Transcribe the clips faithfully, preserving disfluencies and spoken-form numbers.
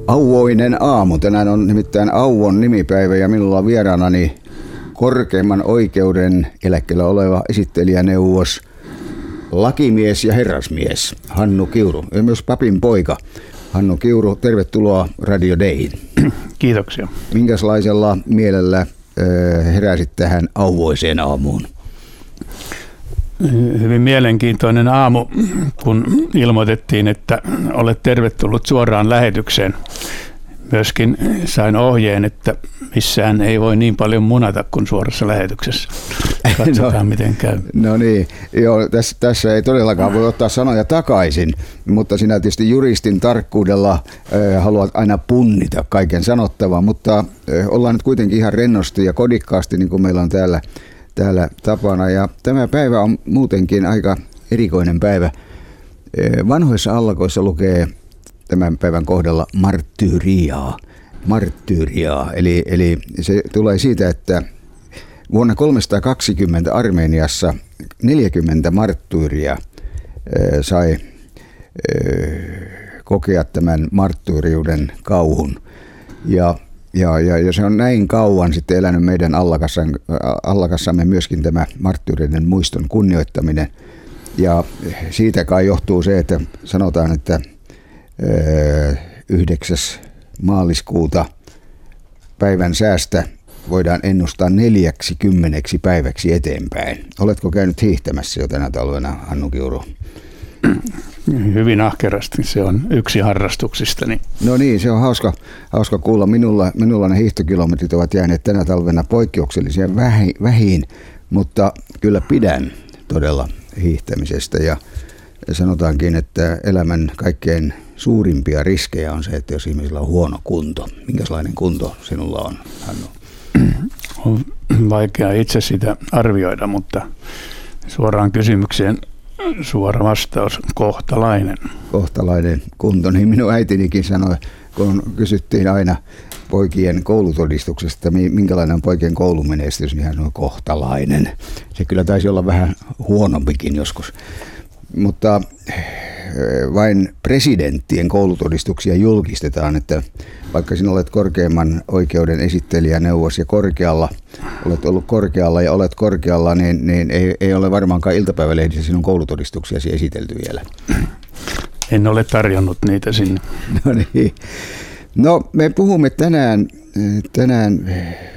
Auvoinen aamu. Tänään on nimittäin Auvon nimipäivä ja minulla on vieraanani korkeimman oikeuden eläkkeellä oleva esittelijäneuvos, lakimies ja herrasmies Hannu Kiuru ja myös papin poika. Hannu Kiuru, tervetuloa Radio Dayhin. Kiitoksia. Minkälaisella mielellä heräsit tähän auvoiseen aamuun? Hyvin mielenkiintoinen aamu, kun ilmoitettiin, että olet tervetullut suoraan lähetykseen. Myöskin sain ohjeen, että missään ei voi niin paljon munata kuin suorassa lähetyksessä. Katsotaan, no, miten käy. No niin, joo, tässä, tässä ei todellakaan voi ottaa sanoja takaisin, mutta sinä tietysti juristin tarkkuudella äh, haluat aina punnita kaiken sanottavan, mutta äh, ollaan nyt kuitenkin ihan rennosti ja kodikkaasti, niin kuin meillä on täällä, täällä tapana. Ja tämä päivä on muutenkin aika erikoinen päivä. Äh, vanhoissa allakoissa lukee tämän päivän kohdalla marttyriaa. Marttyriaa, eli, eli se tulee siitä, että vuonna kolmesataakaksikymmentä Armeniassa neljäkymmentä marttyyriä sai e, kokea tämän marttyyriuden kauhun. Ja, ja, ja, ja se on näin kauan sitten elänyt meidän allakassamme myöskin tämä marttyyrien muiston kunnioittaminen. Ja siitä kai johtuu se, että sanotaan, että yhdeksäs maaliskuuta päivän säästä voidaan ennustaa neljäksi kymmeneksi päiväksi eteenpäin. Oletko käynyt hiihtämässä jo tänä talvena, Hannu Kiuru? Hyvin ahkerasti. Se on yksi harrastuksistani. No niin, se on hauska, hauska kuulla. Minulla, minulla ne hiihtokilometrit ovat jääneet tänä talvena poikkeuksellisia vähiin, mutta kyllä pidän todella hiihtämisestä. Ja sanotaankin, että elämän kaikkein suurimpia riskejä on se, että jos ihmisillä on huono kunto. Minkälainen kunto sinulla on, Hannu? On vaikea itse sitä arvioida, mutta suoraan kysymykseen suora vastaus, kohtalainen. Kohtalainen kunto, niin minun äitinikin sanoi, kun kysyttiin aina poikien koulutodistuksesta, minkälainen on poikien koulumenestys, niin hän sanoi kohtalainen. Se kyllä taisi olla vähän huonompikin joskus. Mutta vain presidenttien koulutodistuksia julkistetaan, että vaikka sinä olet korkeimman oikeuden esittelijäneuvos ja korkealla, olet ollut korkealla ja olet korkealla, niin, niin ei, ei ole varmaankaan iltapäivälehdissä sinun koulutodistuksiasi esitelty vielä. En ole tarjonnut niitä sinne. No niin. No, me puhumme tänään, tänään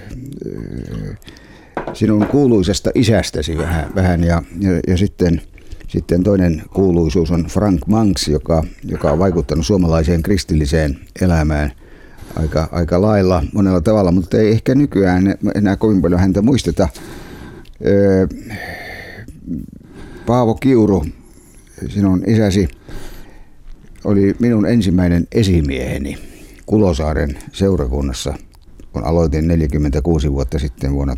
sinun kuuluisesta isästäsi vähän, vähän ja, ja, ja sitten... Sitten toinen kuuluisuus on Frank Mangs, joka, joka on vaikuttanut suomalaiseen kristilliseen elämään aika, aika lailla monella tavalla, mutta ei ehkä nykyään enää kovin paljon häntä muisteta. Paavo Kiuru, sinun isäsi, oli minun ensimmäinen esimieheni Kulosaaren seurakunnassa, kun aloitin neljäkymmentäkuusi vuotta sitten vuonna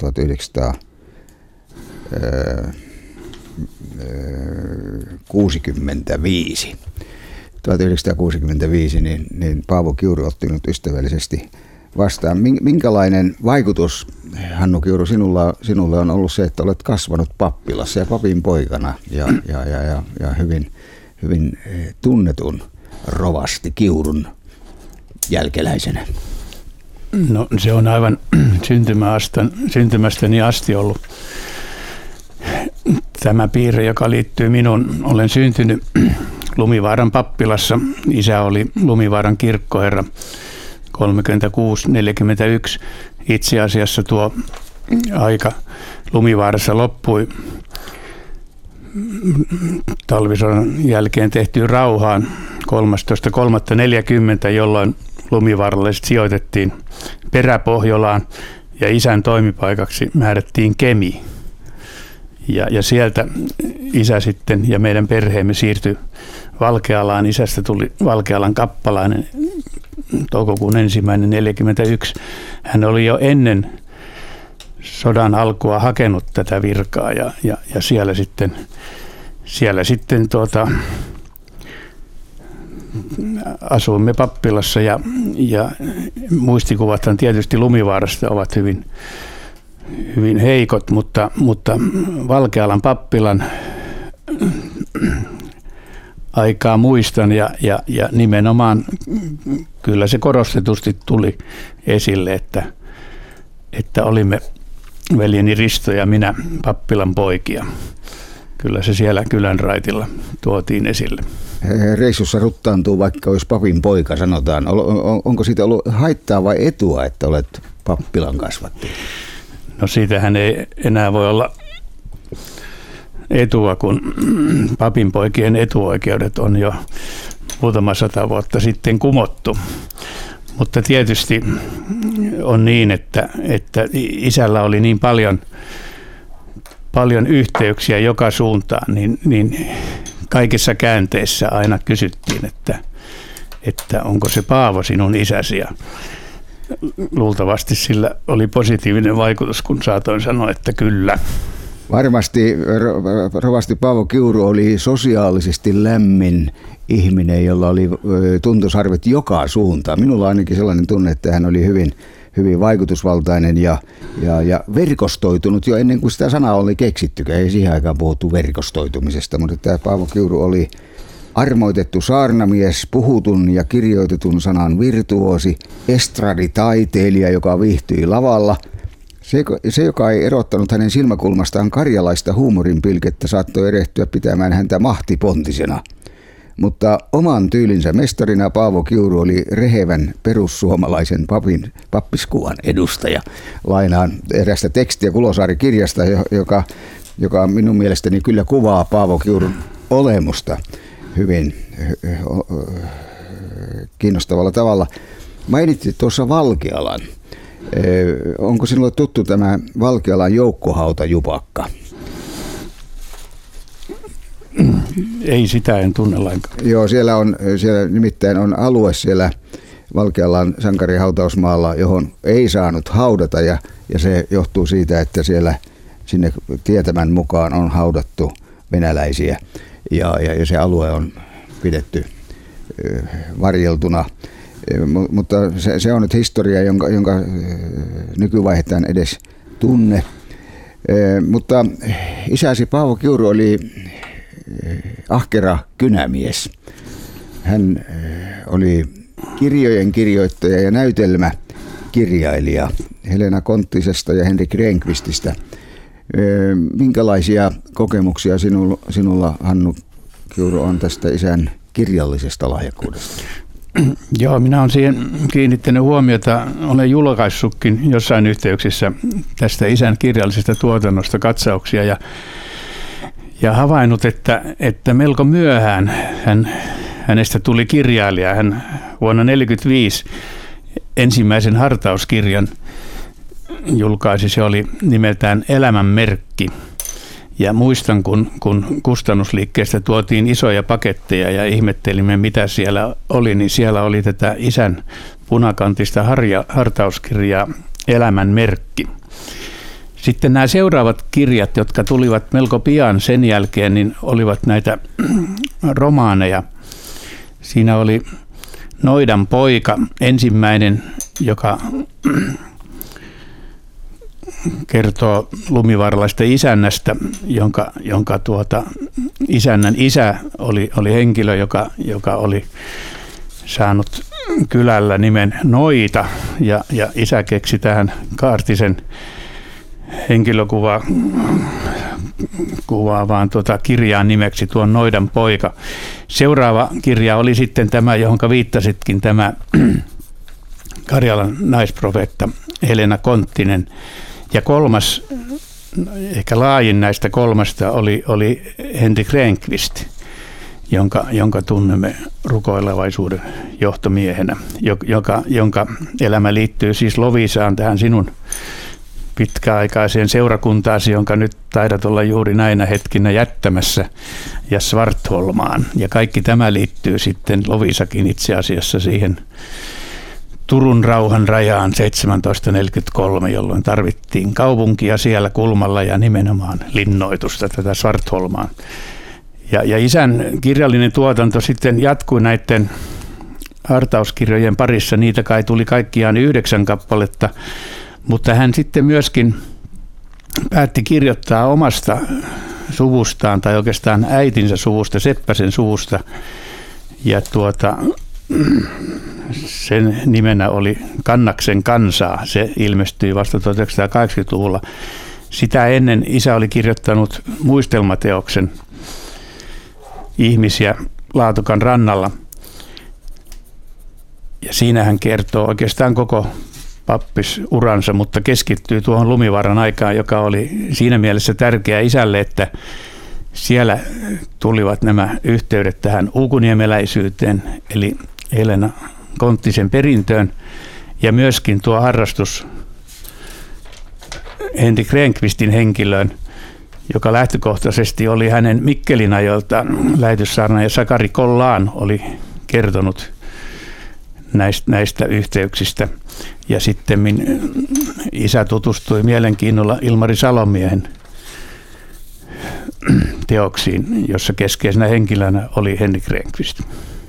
tuhatyhdeksänsataakuusikymmentäviisi. tuhatyhdeksänsataakuusikymmentäviisi niin, niin Paavo Kiuru otti minut ystävällisesti vastaan. Minkälainen vaikutus, Hannu Kiuru, sinulla, sinulle on ollut se, että olet kasvanut pappilassa ja papin poikana ja, ja, ja, ja, ja hyvin, hyvin tunnetun rovasti Kiurun jälkeläisenä? No, se on aivan syntymästäni asti ollut tämä piirre, joka liittyy minun. Olen syntynyt Lumivaaran pappilassa. Isä oli Lumivaaran kirkkoherra kolmekymmentäkuusi neljäkymmentäyksi. Itse asiassa tuo aika Lumivaarassa loppui talvisodan jälkeen tehtyyn rauhaan kolmastoista kolmatta neljäkymmentä, jolloin lumivaaralaiset sijoitettiin Peräpohjolaan ja isän toimipaikaksi määrättiin Kemi. Ja, ja sieltä isä sitten ja meidän perheemme siirtyi Valkealaan. Isästä tuli Valkealan kappalainen toukokuun ensimmäinen neljäkymmentäyksi. Hän oli jo ennen sodan alkua hakenut tätä virkaa ja, ja, ja siellä sitten, siellä sitten tuota, asuimme pappilassa ja, ja muistikuvathan tietysti Lumivaarasta ovat hyvin hyvin heikot, mutta, mutta Valkealan pappilan aikaa muistan ja, ja, ja nimenomaan kyllä se korostetusti tuli esille, että, että olimme veljeni Risto ja minä pappilan poikia. Kyllä se siellä kylän raitilla tuotiin esille. Reissussa ruttaantuu, vaikka olisi papin poika, sanotaan. Onko siitä ollut haittaa vai etua, että olet pappilan kasvattaja? No siitähän ei enää voi olla etua, kun papin poikien etuoikeudet on jo muutama sata vuotta sitten kumottu. Mutta tietysti on niin, että, että isällä oli niin paljon, paljon yhteyksiä joka suuntaan, niin, niin kaikissa käänteissä aina kysyttiin, että, että onko se Paavo sinun isäsi. Ja luultavasti sillä oli positiivinen vaikutus, kun saatoin sanoa, että kyllä. Varmasti rovasti Paavo Kiuru oli sosiaalisesti lämmin ihminen, jolla oli tuntosarvet joka suuntaan. Minulla on ainakin sellainen tunne, että hän oli hyvin, hyvin vaikutusvaltainen ja, ja, ja verkostoitunut jo ennen kuin sitä sanaa oli keksittykään. Ei siihen aikaan puhuttu verkostoitumisesta, mutta tämä Paavo Kiuru oli armoitettu saarnamies, puhutun ja kirjoitetun sanan virtuosi, estraditaiteilija, joka viihtyi lavalla. Se, se, joka ei erottanut hänen silmäkulmastaan karjalaista huumorinpilkettä, saattoi erehtyä pitämään häntä mahtipontisena. Mutta oman tyylinsä mestarina Paavo Kiuru oli rehevän perussuomalaisen papin, pappiskuvan edustaja. Lainaan erästä tekstiä Kulosaari-kirjasta, joka, joka minun mielestäni kyllä kuvaa Paavo Kiurun olemusta hyvin kiinnostavalla tavalla. Mainitsit tuossa Valkealan. Onko sinulle tuttu tämä Valkealan joukkohautajupakka? Ei, sitä en tunne lainkaan. Joo, siellä on siellä nimittäin on alue siellä Valkealan sankarihautausmaalla, johon ei saanut haudata ja, ja se johtuu siitä, että siellä sinne tietämän mukaan on haudattu venäläisiä ja, ja, ja se alue on pidetty ö, varjeltuna. Mutta se, se on nyt historia, jonka, jonka nykyvaihetta en edes tunne. E, mutta isäsi Paavo Kiuru oli ahkera kynämies. Hän oli kirjojen kirjoittaja ja näytelmäkirjailija Helena Konttisesta ja Henrik Rehnqvististä. E, minkälaisia kokemuksia sinulla, sinulla, Hannu Kiuru, on tästä isän kirjallisesta lahjakkuudesta? Joo, minä olen siihen kiinnittänyt huomiota. Olen julkaissutkin jossain yhteyksissä tästä isän kirjallisesta tuotannosta katsauksia ja, ja havainnut, että, että melko myöhään hän, hänestä tuli kirjailija. Hän vuonna tuhatyhdeksänsataaneljäkymmentäviisi ensimmäisen hartauskirjan julkaisi. Se oli nimeltään Elämän merkki. Ja muistan, kun, kun kustannusliikkeestä tuotiin isoja paketteja ja ihmettelimme, mitä siellä oli, niin siellä oli tätä isän punakantista harja, hartauskirjaa Elämän merkki. Sitten nämä seuraavat kirjat, jotka tulivat melko pian sen jälkeen, niin olivat näitä romaaneja. Siinä oli Noidan poika, ensimmäinen, joka kertoo lumivarlaista isännästä, jonka, jonka tuota, isännän isä oli, oli henkilö, joka, joka oli saanut kylällä nimen Noita, ja, ja isä keksi tähän kaartisen henkilökuvaa kuvaavaan tuota kirjaan nimeksi tuon Noidan poika. Seuraava kirja oli sitten tämä, johon viittasitkin, tämä Karjalan naisprofeetta Helena Konttinen. Ja kolmas, ehkä laajin näistä kolmasta oli, oli Henrik Rehnqvist, jonka, jonka tunnemme rukoilevaisuuden johtomiehenä, joka, jonka elämä liittyy siis Loviisaan, tähän sinun pitkäaikaiseen seurakuntaasi, jonka nyt taidat olla juuri näinä hetkinä jättämässä, ja Svartholmaan. Ja kaikki tämä liittyy sitten Loviisakin itse asiassa siihen Turun rauhan rajaan seitsemäntoista neljäkymmentäkolme, jolloin tarvittiin kaupunkia siellä kulmalla ja nimenomaan linnoitusta tätä Svartholmaan. Ja, ja isän kirjallinen tuotanto sitten jatkui näiden hartauskirjojen parissa. Niitä kai tuli kaikkiaan yhdeksän kappaletta, mutta hän sitten myöskin päätti kirjoittaa omasta suvustaan, tai oikeastaan äitinsä suvusta, Seppäsen suvusta. Ja tuota, sen nimenä oli Kannaksen kansaa. Se ilmestyi vasta tuhatyhdeksänsataakahdeksankymmentäluvulla. Sitä ennen isä oli kirjoittanut muistelmateoksen Ihmisiä Laatokan rannalla. Ja siinä hän kertoo oikeastaan koko pappisuransa, mutta keskittyy tuohon Lumivaaran aikaan, joka oli siinä mielessä tärkeä isälle, että siellä tulivat nämä yhteydet tähän uukuniemeläisyyteen, eli Helena Konttisen perintöön, ja myöskin tuo harrastus Henrik Rehnqvistin henkilöön, joka lähtökohtaisesti oli hänen Mikkelin ajoilta lähetyssaarnaaja Sakari Kollaan oli kertonut näistä, näistä yhteyksistä. Ja sitten isä tutustui mielenkiinnolla Ilmari Salomiehen teoksiin, jossa keskeisenä henkilönä oli Henrik Rehnqvist.